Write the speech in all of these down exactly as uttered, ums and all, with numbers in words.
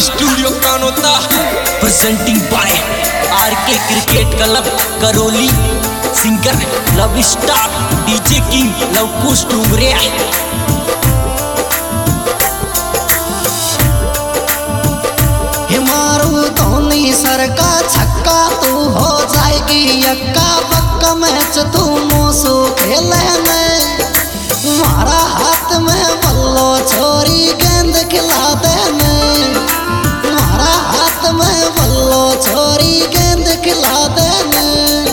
Studio Kanota presenting by RK cricket club Karauli. Singer love star DJ king Lavkush Dumariya. मारू Dhoni sir का छक्का तू हो जाएगी यक्का पक्का मैच तू मोसू खेले में। मारा हाथ में बल्लो छोरी गेंद खिला देने। मारा हाथ में बल्लो छोरी गेंद खिला देने।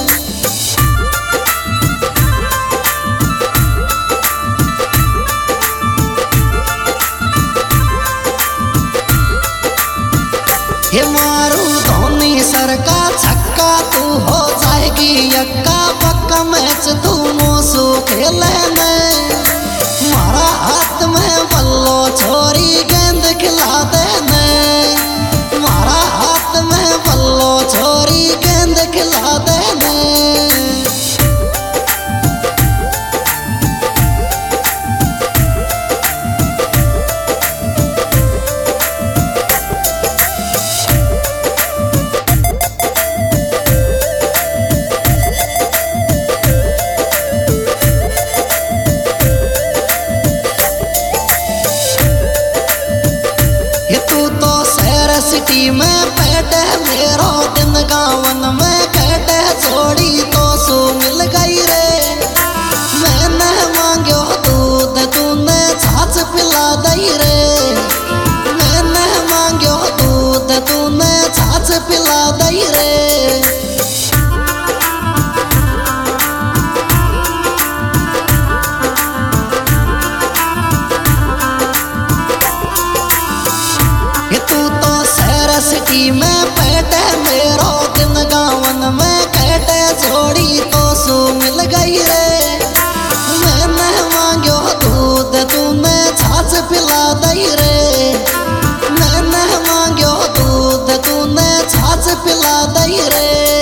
ये मारू धोनी सर का छक्का तू हो जाएगी यक्का पक्का मैच तू मोसू खेले में। मारा हाथ में बल्लो छोरी गेंद खिला देने। मारा हाथ में बल्लो छोरी गेंद खिला देने। सिटी में बैठे मेरो दिन गावन में कैटे जोड़ी तो सू मिल गई रे। मैंने मांगो दूध तूने छाछ पिला दई रे। मैंने मांगो दूध तूने छाछ पिला दई रे। सिटी में बैठे मेरो दिन गावन में कैटे जोड़ी तो सू मिल गई रे। मैंने मांगो दूध तूने छाछ पिला दई रे। मैंने मांगो दूध तूने छाछ पिला दई रे।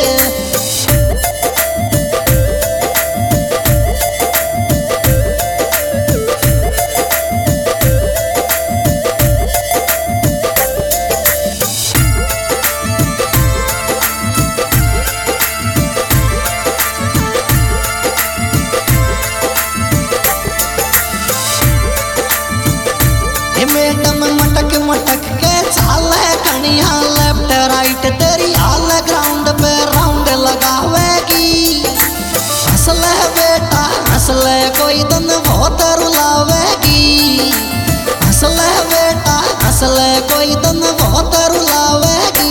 मैडम मटक मटक के चाले कनिया लेफ्ट राइट तेरी हाल ग्राउंड पे राउंड लगावेगी। हंसले बेटा हंसले कोई दिन बहुत रुलावेगी। हंसले बेटा हंसले कोई दिन बहुत रुलावेगी।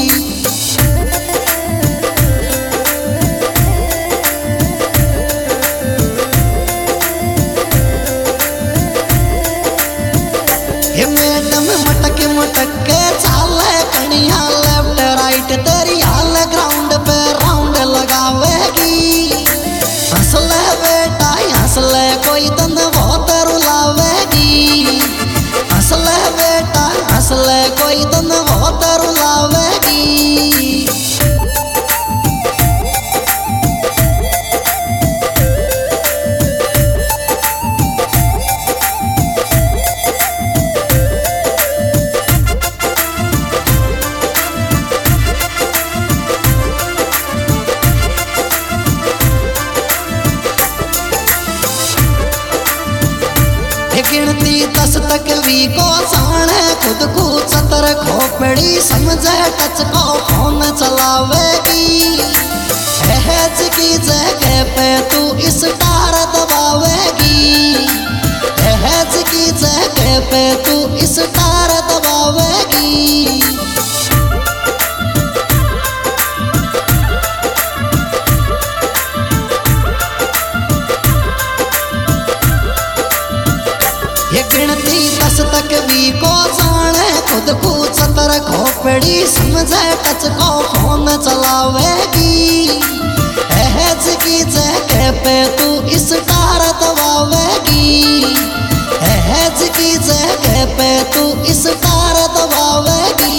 मैडम मटक मटक के चाले कनिया लेफ्ट राइट तेरी हाल ग्राउंड पे राउंड लगावेगी। हंसले बेटा हंसले कोई दिन बहुत रुलावेगी। हंसले बेटा हंसले कोई दिन बहुत रुलावेगी। गिनती दस तक भी को जाने खुद को चतर खोपड़ी समझे टच को फोन चलावेगी। हैज की जगह पे तू स्टार दबावेगी। हैज की जगह पे तू स्टार दबावेगी। ये गिनती दस तक भी को जाने खुद को चतर खोपड़ी समझे टच को फोन चलावेगी। हैज की जगह पे तू स्टार दबावेगी। हैज की जगह पे तू स्टार दबावेगी।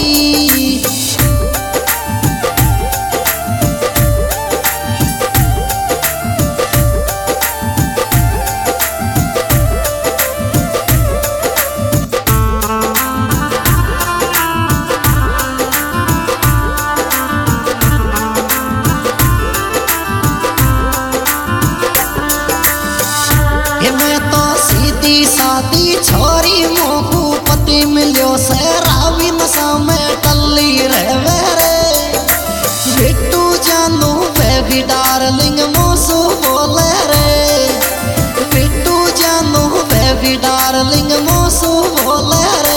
सीधी सादी छोरी मोकू पति मिलियो शराबी नशा में टल्ली रहवे रे। बिट्टू जानू बेबी डार्लिंग मोसू बोले रे। बिट्टू जानू बेबी डार्लिंग मोसू बोले रे।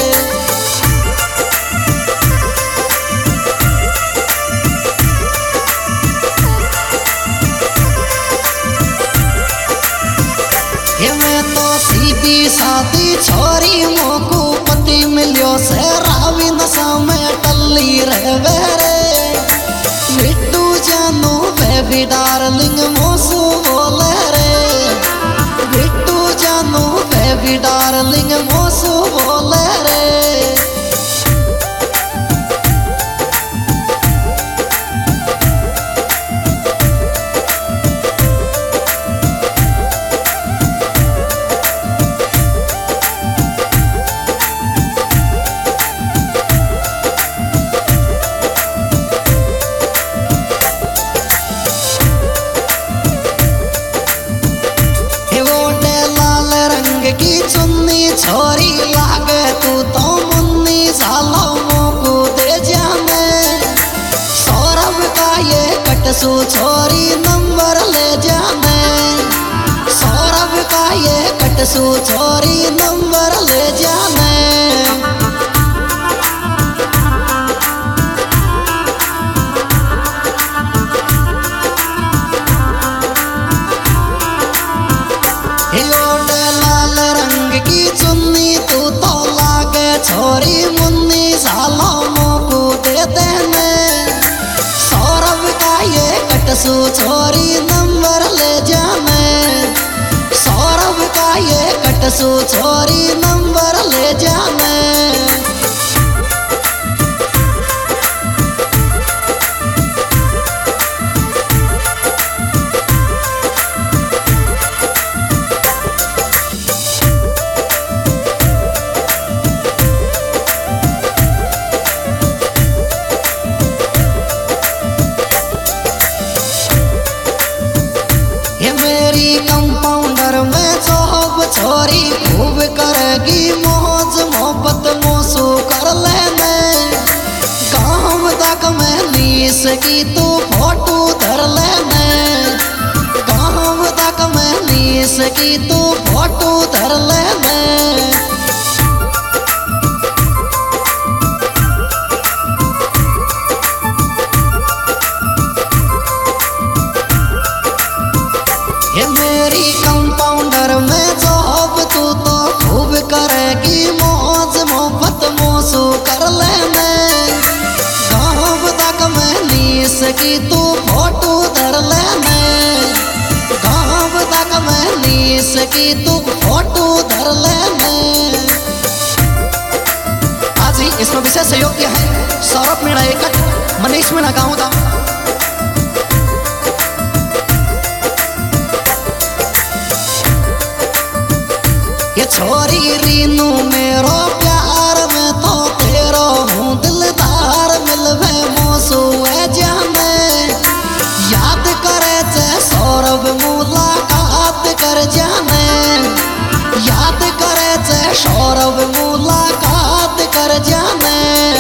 मैं तो सीधी सादी छोरी मोकू पति मिलियो शराबी नशा में टल्ली रहवे रे। बिट्टू जानू बेबी डार्लिंग मोसू बोले रे। बिट्टू जानू बेबी डार्लिंग मोसू बोले रे। की चुन्नी छोरी लागे तू तो मुन्नी सालो मोकू दे जाने। सौरभ का ये कटसू छोरी नंबर ले जाने। सौरभ का ये कटसू छोरी नंबर ले जाने। की चुन्नी तू तो लागे छोरी मुन्नी सालो मोकू दे देने। सौरभ का ये कटसू छोरी नंबर ले जाने। सौरभ का ये कटसू छोरी नंबर ले जाने। कंपाउंडर में जॉब छोरी खूब करेगी मौज मोहब्बत मोसू कर लेने। गाँव तक में नीस की तू फोटो धर लेने। गाँव तक में नीस की तू फोटो धर लेने। मेरी कंपाउंडर में जॉब तू तो खूब करेगी मौज मोहब्बत मोसू कर लेने। गाँव तक में नीस की तू फोटो धर लेने। गाँव तक में नीस की तू फोटो धर लेने। आज ही इसमें विशेष सहयोग किया है सौरभ मीणा एकट, मनीष मीणा गाँव था। ये छोरी रीनू मेरो प्यार में तो तेरो हूँ दिलदार मिलवे मोसू है जाने। याद करे चे सौरभ मुलाकात कर जाने। याद करे चे सौरभ मुलाकात कर जाने।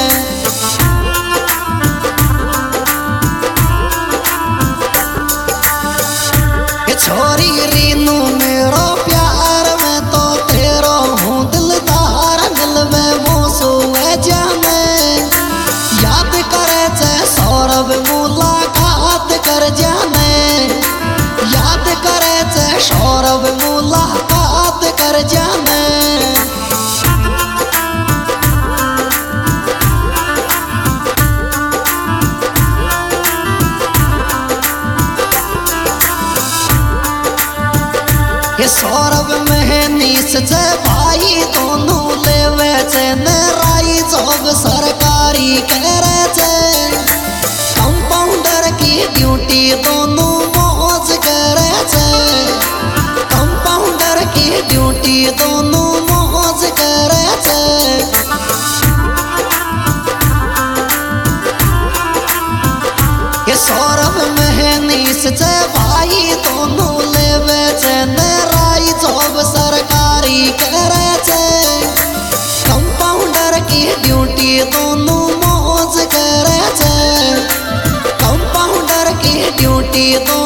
ये छोरी रीनू मेरो प्यार में तो तेरो हूँ दिलदार मिलवे मोसू है जाने। याद करे चे सौरभ मुलाकात कर जाने। याद करे चे सौरभ मुलाकात कर जाने। ये सौरभ महनीस से भाई दोनों लेवे चे नराई जॉब सरकारी कह रहे चे। कंपाउंडर की ड्यूटी दोनों मौज करे चे। कंपाउंडर की ड्यूटी दोनों मौज करे चे। ये सौरभ महनीस से भाई दोनों लेवे चे नराई जॉब सरकारी की ड्यूटी दोनों मौज करे छे कंपाउंडर की ड्यूटी तो